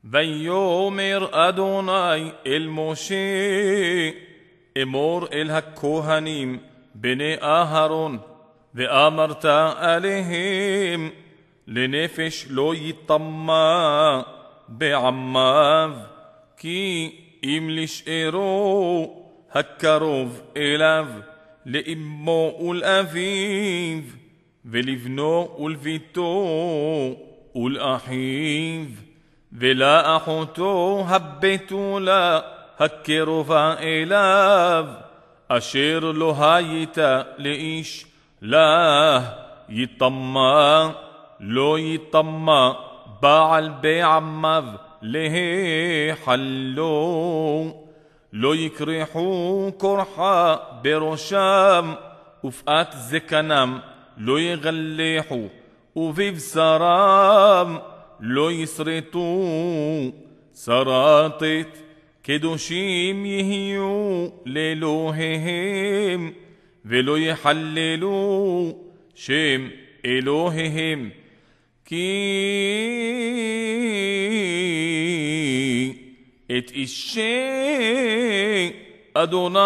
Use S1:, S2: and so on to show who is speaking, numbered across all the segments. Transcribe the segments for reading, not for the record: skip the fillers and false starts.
S1: ויאמר אדוני אל משה, אמור אל הכהנים בני אהרון, ואמרת עליהם, לנפש לא יטמא בעמיו, כי אם לשארו הקרוב אליו, לאמו ולאביו, ולבנו ולביתו ולאחיו, ולאחותו הבתולה הקרובה אליו, אשר לא הייתה לאיש לה יטמא, לא יטמא בעל בעמיו להחלו, לא יקרחו קורחה בראשם, ופאת זקנם לא יגלחו, ובבשרם לא יסרטו. שרטת קדושים יהיו לאלוהיהם, ולא יחללו שם אלוהיהם, כי את אישי אדוני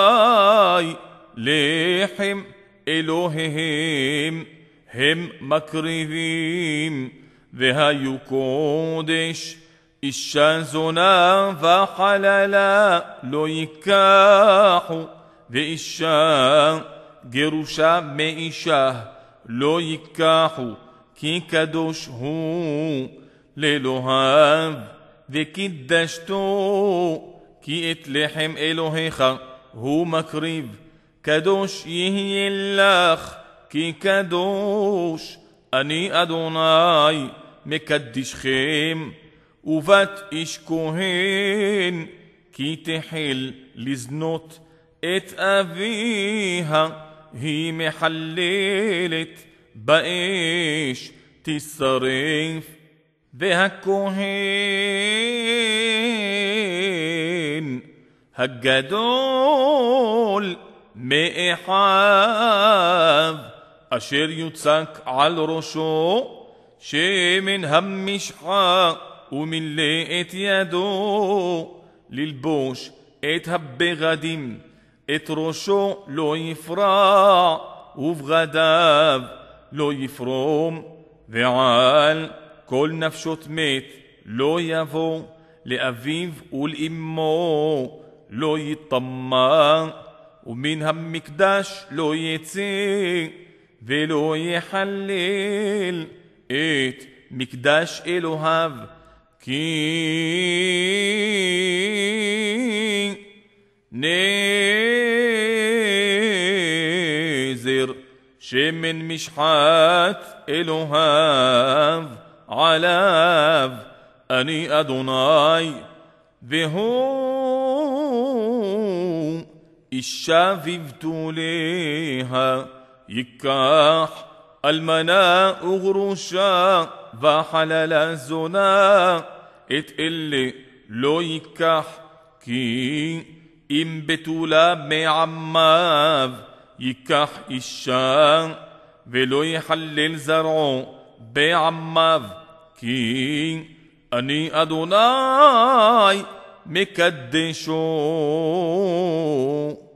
S1: לחם אלוהיהם הם מקריבים. והיו קודש אישה זונה וחללה לא ייקחו, ואישה גרושה מאישה לא ייקחו, כי קדוש הוא לאלוהיו. וקידשתו, כי את לחם אלוהיך הוא מקריב, קדוש יהיה לך, כי קדוש אני אדוני מקדישכם. ובת איש כהן, כי תחל לזנות את אביה, היא מחללת באש תשרף. והכהן הגדול מאחיו, אשר יוצק על ראשו שמן המשחה, ומילא את ידו ללבוש את הבגדים, את ראשו לא יפרע, ובגדיו לא יפרום. ועל כל נפשות מת לא יבוא, לאביו ולאמו לא יטמא, ומן המקדש לא יצא, ולא יחלל את מקדש אלוהיו, כי נזר שמן משחת אלוהיו עליו, אני אדוני. והוא אישה בבתוליה, ייקח אלמנה וגרושה וחללה זונה, את אלה לא ייקח, כי אם בתולה מעמיו ייקח אישה, ולא יחלל זרעו בעמיו, כי אני אדוני מקדשו.